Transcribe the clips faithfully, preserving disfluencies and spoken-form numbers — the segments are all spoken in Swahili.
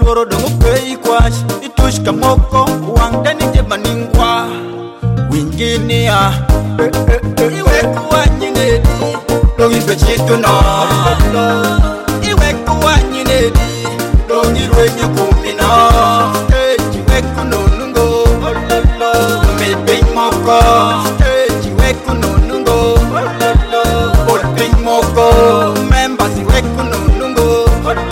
luoro dongo pei kwach itush kamoko wang dani jemaningwa winginia iwe kuwanyinedi dongi bechitu no iwe kuwanyinedi dongi rwenye kumino iwe kununungo me pei moko iwe kununungo pei moko members iwe kununungo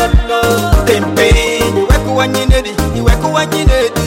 tempe iwe kuwanyinedi iwe kuwanyinedi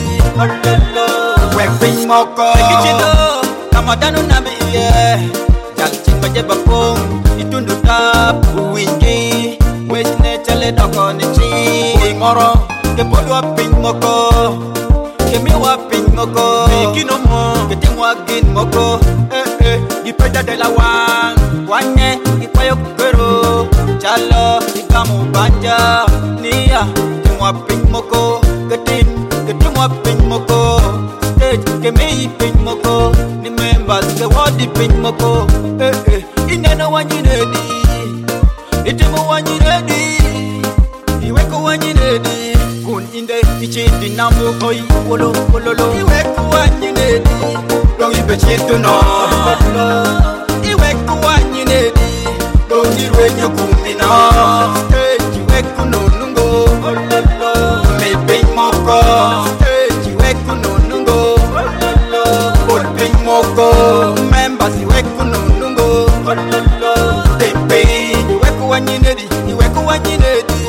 iwe pei moko kichido kamadanu nabi ye jalchin baje bapong itundu tap wingi wesne chale doko ne chi ngoro ke polwa pei moko ke miwa pei moko kino mo ke timwa gin moko eh eh gipeda de la wan wanye ipayo pero chalo ikamu banja nia timwa pei moko ketin ke timwa pei moko stage ke mei pei moko ni members ke wadi pei moko eh eh inena wanyinedi itimo wanyinedi iwe ko wanyinedi kun inde ichindi namu koi wolo wololo iwe ko wanyinedi long ibe chitu no iwe ko wanyinedi long irwenye kumina iwe ko nunungo me pei moko iwe ko nunungo pei moko members iwe ko nunungo tempe iwe ko wanyinedi iwe ko wanyinedi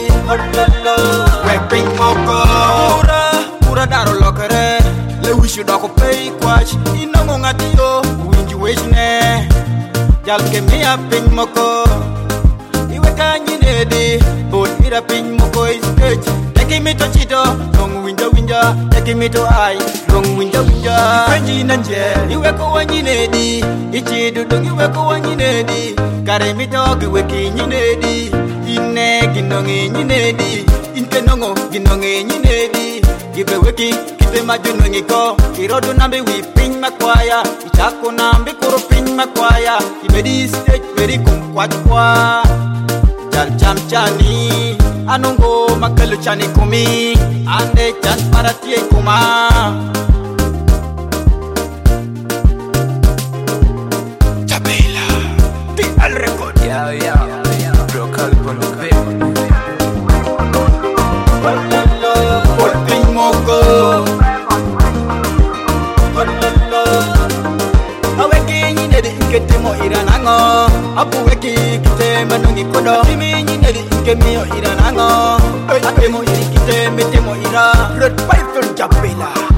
iwe pei moko ura ura daro lokere le wishu dako pei kwach inongo ngatiyo winji weshne jalke mia pei moko iwe kanyinedi bol ira pei moko stage take me to chito long winja winja take me to ai long winja winja kanji nanje iwe ko wanyinedi ichidu dong iwe ko wanyinedi kare mi to iwe kinyinedi ine ginongi nyinedi inte nongo ginongi nyinedi gibe weki kite majuno ngiko kirodu nambe wi pin makwaya ichako nambe kuro pin makwaya ibedi stage beri kumkwat kwa jal jam chani anongo makalu chani kumi ande chan paratie kuma Tabela ti al record ya ya local polo be por pei moko aweki nyinedi ketemo iranango apu weki kitema nongi kodo timi nyinedi kemio iranango atemo iri kiteme temo ira red python Tabela